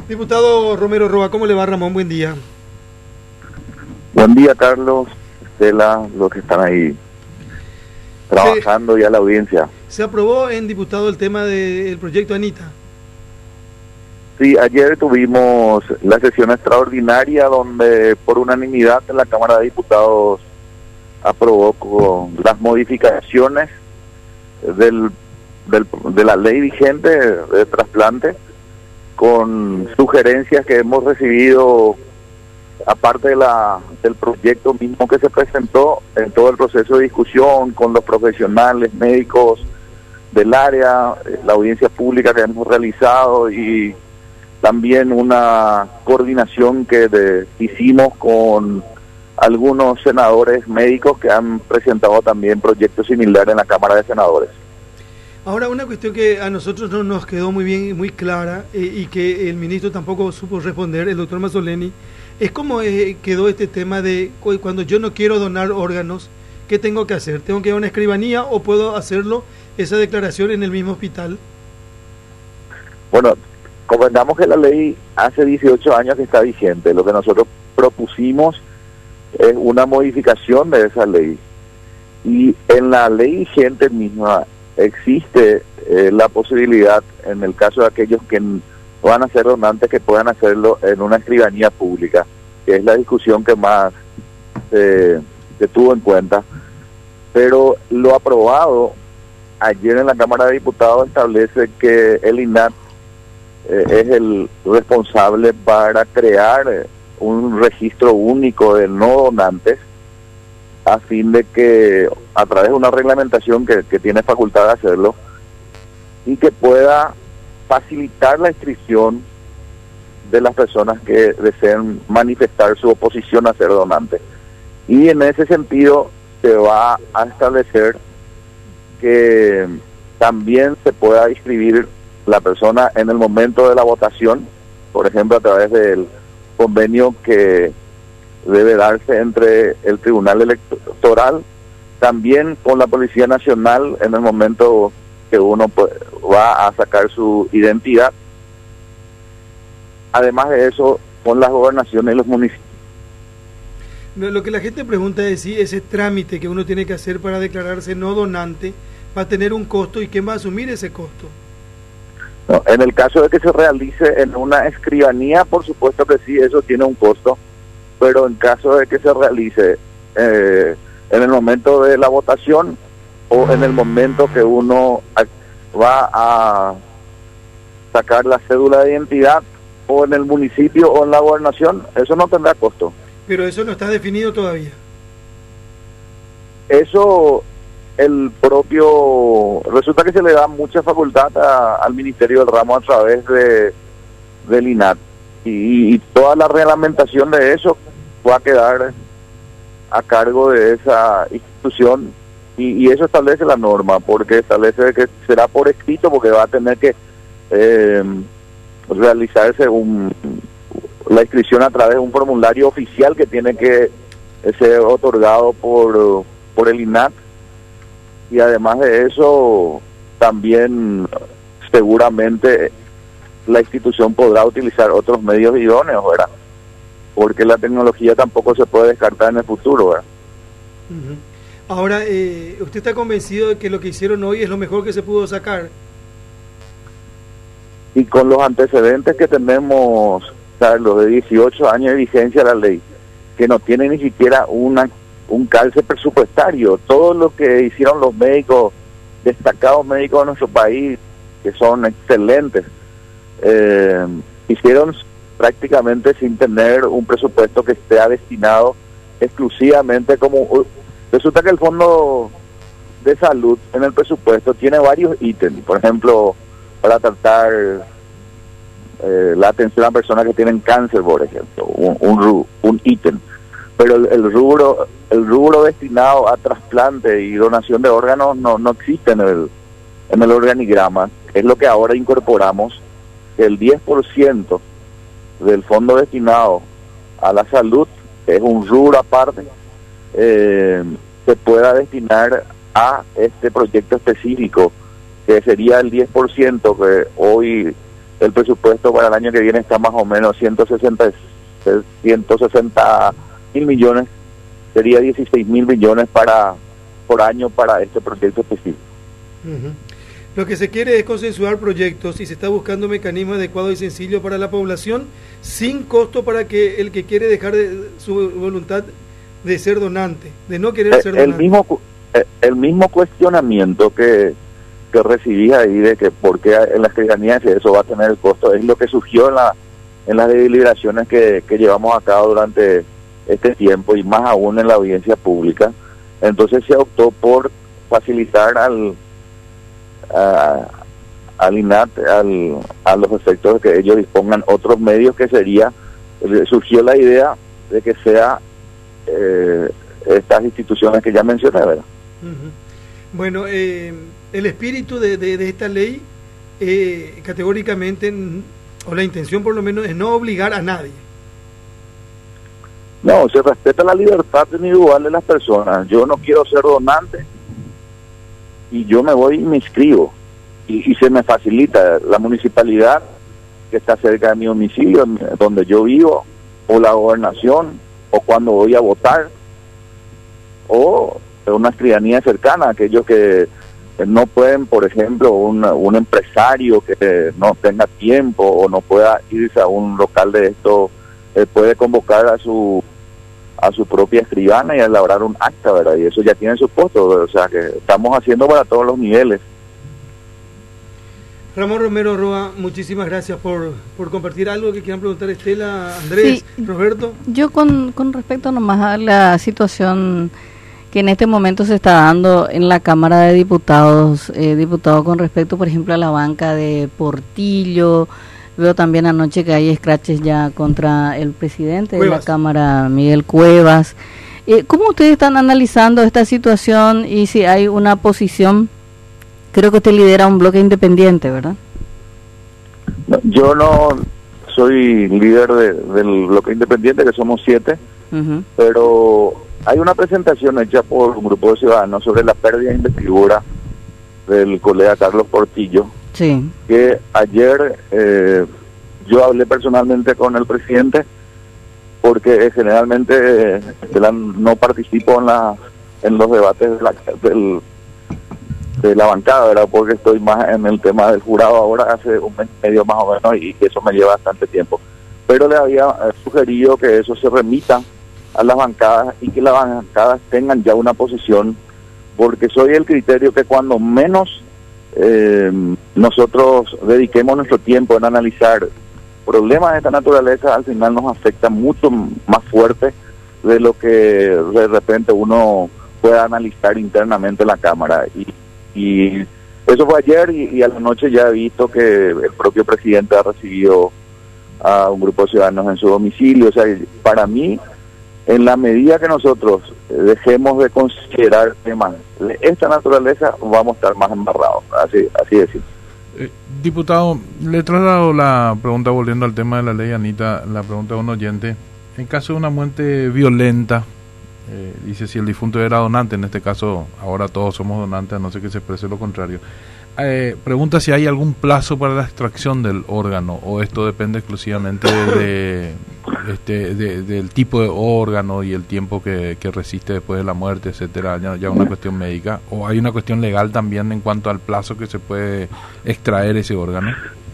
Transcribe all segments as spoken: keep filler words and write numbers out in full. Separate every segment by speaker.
Speaker 1: Diputado Romero Roa, ¿cómo le va, Ramón? Buen día.
Speaker 2: Buen día, Carlos, Estela, los que están ahí trabajando
Speaker 1: Se,
Speaker 2: ya la audiencia.
Speaker 1: ¿Se aprobó en diputado el tema del proyecto Anita?
Speaker 2: Sí, ayer tuvimos la sesión extraordinaria donde por unanimidad la Cámara de Diputados aprobó con las modificaciones del, del, de la ley vigente de trasplante, con sugerencias que hemos recibido aparte de la del proyecto mismo que se presentó en todo el proceso de discusión con los profesionales médicos del área, la audiencia pública que hemos realizado y también una coordinación que de, hicimos con algunos senadores médicos que han presentado también proyectos similares en la Cámara de Senadores.
Speaker 1: Ahora, una cuestión que a nosotros no nos quedó muy bien, muy clara, eh, y que el ministro tampoco supo responder, el doctor Mazzoleni, es cómo eh, quedó este tema de cu cuando yo no quiero donar órganos, ¿qué tengo que hacer? ¿Tengo que ir a una escribanía o puedo hacerlo, esa declaración, en el mismo hospital?
Speaker 2: Bueno, comentamos que la ley hace dieciocho años que está vigente. Lo que nosotros propusimos es una modificación de esa ley. Y en la ley vigente misma existe eh, la posibilidad, en el caso de aquellos que van a ser donantes, que puedan hacerlo en una escribanía pública, que es la discusión que más eh, se tuvo en cuenta. Pero lo aprobado ayer en la Cámara de Diputados establece que el I N A T eh, es el responsable para crear eh, un registro único de no donantes, a fin de que a través de una reglamentación que, que tiene facultad de hacerlo y que pueda facilitar la inscripción de las personas que deseen manifestar su oposición a ser donante. Y en ese sentido se va a establecer que también se pueda inscribir la persona en el momento de la votación, por ejemplo a través del convenio que debe darse entre el Tribunal Electoral, también con la Policía Nacional en el momento que uno pues, va a sacar su identidad. Además de eso, con las gobernaciones y los municipios.
Speaker 1: Lo que la gente pregunta es si ese trámite que uno tiene que hacer para declararse no donante va a tener un costo y quién va a asumir ese costo.
Speaker 2: No, en el caso de que se realice en una escribanía, por supuesto que sí, eso tiene un costo, pero en caso de que se realice eh, en el momento de la votación o en el momento que uno va a sacar la cédula de identidad o en el municipio o en la gobernación, eso no tendrá costo.
Speaker 1: Pero eso no está definido todavía.
Speaker 2: Eso, el propio, resulta que se le da mucha facultad a, al Ministerio del Ramo a través de del I N A T y, y toda la reglamentación de eso va a quedar a cargo de esa institución y, y eso establece la norma, porque establece que será por escrito, porque va a tener que eh, realizarse un la inscripción a través de un formulario oficial que tiene que ser otorgado por por el I N A T, y además de eso también seguramente la institución podrá utilizar otros medios idóneos, ¿verdad? Porque la tecnología tampoco se puede descartar en el futuro, ¿verdad?
Speaker 1: Uh-huh. Ahora, eh, ¿usted está convencido de que lo que hicieron hoy es lo mejor que se pudo sacar?
Speaker 2: Y con los antecedentes que tenemos, Carlos, de dieciocho años de vigencia de la ley, que no tiene ni siquiera una un calce presupuestario, todo lo que hicieron los médicos, destacados médicos de nuestro país, que son excelentes, eh, hicieron prácticamente sin tener un presupuesto que esté destinado exclusivamente como... Resulta que el Fondo de Salud en el presupuesto tiene varios ítems, por ejemplo, para tratar eh, la atención a personas que tienen cáncer, por ejemplo, un, un, un ítem, pero el, el rubro el rubro destinado a trasplante y donación de órganos no, no existe en el, en el organigrama. Es lo que ahora incorporamos, que el diez por ciento del fondo destinado a la salud, que es un rubro aparte, eh, se pueda destinar a este proyecto específico, que sería el diez por ciento que hoy el presupuesto para el año que viene está más o menos ciento sesenta mil millones, sería dieciséis mil millones para por año para este proyecto específico.
Speaker 1: Uh-huh. Lo que se quiere es consensuar proyectos y se está buscando un mecanismo adecuado y sencillo para la población, sin costo para que el que quiere dejar de, su voluntad de ser donante, de no querer
Speaker 2: el,
Speaker 1: ser donante.
Speaker 2: El mismo, el mismo cuestionamiento que, que recibí ahí de que por qué en la escribanía eso va a tener el costo, es lo que surgió en, la, en las deliberaciones que, que llevamos a cabo durante este tiempo y más aún en la audiencia pública. Entonces se optó por facilitar al a, al I N A T, al, a los efectos de que ellos dispongan otros medios, que sería, surgió la idea de que sea eh, estas instituciones que ya mencioné, ¿verdad?
Speaker 1: Uh-huh. Bueno, eh, el espíritu de, de, de esta ley eh, categóricamente, o la intención por lo menos, es no obligar a nadie.
Speaker 2: No, se respeta la libertad individual de las personas. Yo no quiero ser donante y yo me voy y me inscribo y, y se me facilita la municipalidad que está cerca de mi domicilio, donde yo vivo, o la gobernación, o cuando voy a votar, o una escribanía cercana, aquellos que no pueden, por ejemplo, un, un empresario que no tenga tiempo o no pueda irse a un local de esto, eh, puede convocar a su a su propia escribana y elaborar un acta, ¿verdad? Y eso ya tiene su costo, o sea que estamos haciendo para todos los niveles.
Speaker 1: Ramón Romero Roa, muchísimas gracias por, por compartir algo que quieran preguntar Estela, Andrés, sí, Roberto.
Speaker 3: Yo con, con respecto nomás a la situación que en este momento se está dando en la Cámara de Diputados, eh, diputado, con respecto, por ejemplo, a la banca de Portillo. Veo también anoche que hay escraches ya contra el presidente Cuevas. de la Cámara, Miguel Cuevas. Eh, ¿Cómo ustedes están analizando esta situación y si hay una posición? Creo que usted lidera un bloque independiente, ¿verdad?
Speaker 2: No, yo no soy líder de, del bloque independiente, que somos siete, uh-huh. pero hay una presentación hecha por un grupo de ciudadanos sobre la pérdida de investidura del colega Carlos Portillo.
Speaker 3: Sí.
Speaker 2: Que ayer eh, yo hablé personalmente con el presidente, porque eh, generalmente eh, la, no participo en la en los debates de la, del, de la bancada, ¿verdad? Porque estoy más en el tema del jurado ahora hace un mes y medio más o menos, y eso me lleva bastante tiempo. Pero le había eh, sugerido que eso se remita a las bancadas y que las bancadas tengan ya una posición, porque soy el criterio que cuando menos Eh, nosotros dediquemos nuestro tiempo en analizar problemas de esta naturaleza, al final nos afecta mucho más fuerte de lo que de repente uno pueda analizar internamente en la Cámara. Y, y eso fue ayer, y, y a la noche ya he visto que el propio presidente ha recibido a un grupo de ciudadanos en su domicilio. O sea, para mí, en la medida que nosotros dejemos de considerar temas de esta naturaleza, vamos a estar más embarrados, así así decir.
Speaker 4: Eh, diputado, le he trasladado la pregunta, volviendo al tema de la ley, Anita, la pregunta de un oyente. En caso de una muerte violenta, eh, dice si el difunto era donante, en este caso ahora todos somos donantes, a no ser que se exprese lo contrario. Eh, pregunta si hay algún plazo para la extracción del órgano, o esto depende exclusivamente de, este, de, del tipo de órgano y el tiempo que, que resiste después de la muerte, etcétera, ya, ya una cuestión médica, o hay una cuestión legal también en cuanto al plazo que se puede extraer ese órgano.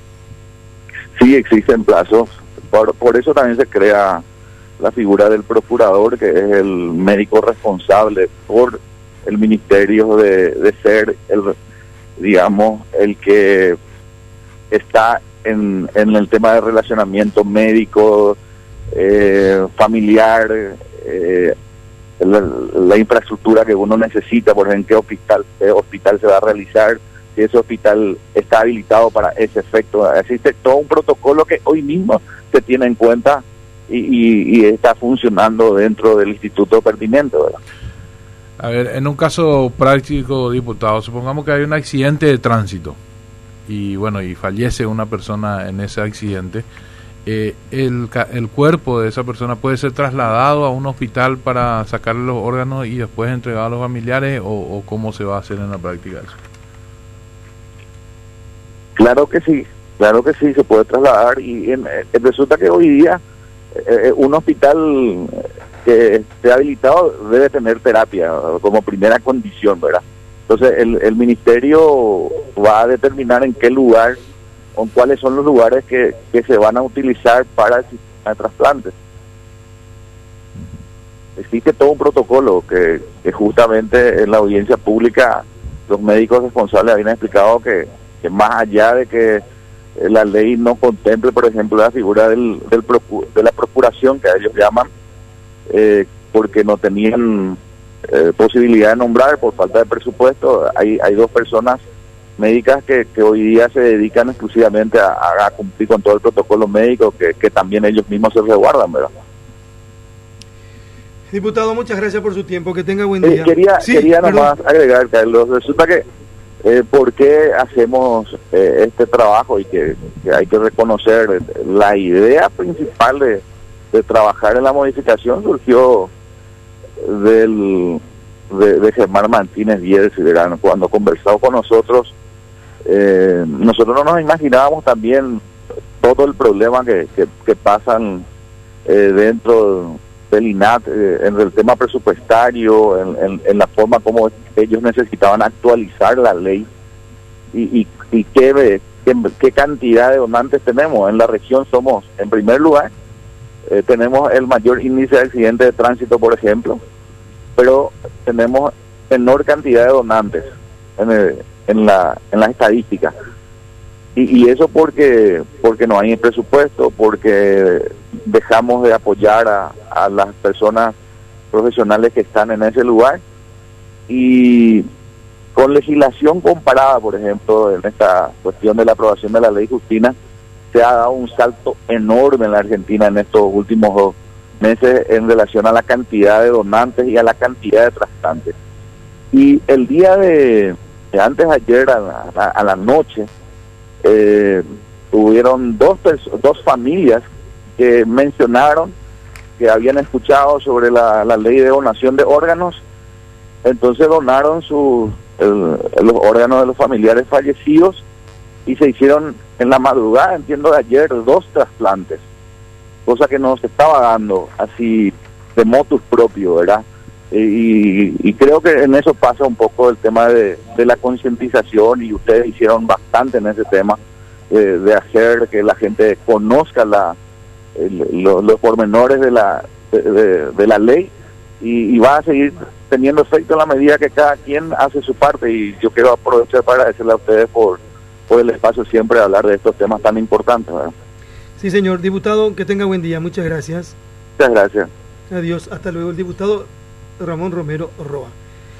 Speaker 2: Sí, existen plazos, por, por eso también se crea la figura del procurador, que es el médico responsable por el ministerio de, de ser el, digamos, el que está en, en el tema de relacionamiento médico, eh, familiar, eh, la, la infraestructura que uno necesita, por ejemplo, en qué hospital, qué hospital se va a realizar, si ese hospital está habilitado para ese efecto. Existe todo un protocolo que hoy mismo se tiene en cuenta y, y, y está funcionando dentro del instituto pertinente, ¿verdad?
Speaker 4: A ver, en un caso práctico, diputado, supongamos que hay un accidente de tránsito y bueno, y fallece una persona en ese accidente, eh, el, el cuerpo de esa persona puede ser trasladado a un hospital para sacarle los órganos y después entregado a los familiares, o, o cómo se va a hacer en la práctica eso.
Speaker 2: Claro que sí, Claro que sí, se puede trasladar y en, eh, resulta que hoy día eh, un hospital que esté habilitado debe tener terapia como primera condición, ¿verdad? Entonces el, el ministerio va a determinar en qué lugar o cuáles son los lugares que, que se van a utilizar para el sistema de trasplantes. Existe todo un protocolo que, que justamente en la audiencia pública los médicos responsables habían explicado que, que más allá de que la ley no contemple, por ejemplo, la figura del, del procu de la procuración, que ellos llaman, eh, porque no tenían eh, posibilidad de nombrar por falta de presupuesto, hay, hay dos personas médicas que, que hoy día se dedican exclusivamente a, a cumplir con todo el protocolo médico que, que también ellos mismos se resguardan, ¿verdad?
Speaker 1: Diputado, muchas gracias por su tiempo, que tenga buen
Speaker 2: Eh,
Speaker 1: día.
Speaker 2: quería
Speaker 1: Sí,
Speaker 2: quería
Speaker 1: perdón.
Speaker 2: nomás agregar, Carlos, resulta que eh, ¿por qué hacemos eh, este trabajo? Y que, que hay que reconocer la idea principal de, de trabajar en la modificación surgió del de, de Germán Martínez Viedres, cuando conversó con nosotros. Eh, nosotros no nos imaginábamos también todo el problema que, que, que pasan eh, dentro del I N A T, eh, en el tema presupuestario, en, en, en la forma como ellos necesitaban actualizar la ley y, y, y qué, qué, qué cantidad de donantes tenemos. En la región somos, en primer lugar, eh, tenemos el mayor índice de accidentes de tránsito, por ejemplo, pero tenemos menor cantidad de donantes en, el, en, la, en las estadísticas. Y, y eso porque porque no hay presupuesto, porque dejamos de apoyar a, a las personas profesionales que están en ese lugar. Y con legislación comparada, por ejemplo, en esta cuestión de la aprobación de la ley Justina, se ha dado un salto enorme en la Argentina en estos últimos dos meses en relación a la cantidad de donantes y a la cantidad de trasplantes. Y el día de, de antes de ayer a la, a, a la noche, Eh, hubieron dos dos familias que mencionaron que habían escuchado sobre la, la ley de donación de órganos, entonces donaron sus el, los órganos de los familiares fallecidos y se hicieron en la madrugada, entiendo, de ayer, dos trasplantes, cosa que no se estaba dando así de motus propio, ¿verdad? Y, y creo que en eso pasa un poco el tema de, de la concientización, y ustedes hicieron bastante en ese tema, eh, de hacer que la gente conozca la, el, lo, los pormenores de la de, de, de la ley, y, y va a seguir teniendo efecto en la medida que cada quien hace su parte. Y yo quiero aprovechar para agradecerle a ustedes por, por el espacio siempre de hablar de estos temas tan importantes, ¿verdad?
Speaker 1: Sí, señor diputado, que tenga buen día, muchas gracias.
Speaker 2: Muchas gracias.
Speaker 1: Adiós, hasta luego. El diputado Ramón Romero Roa.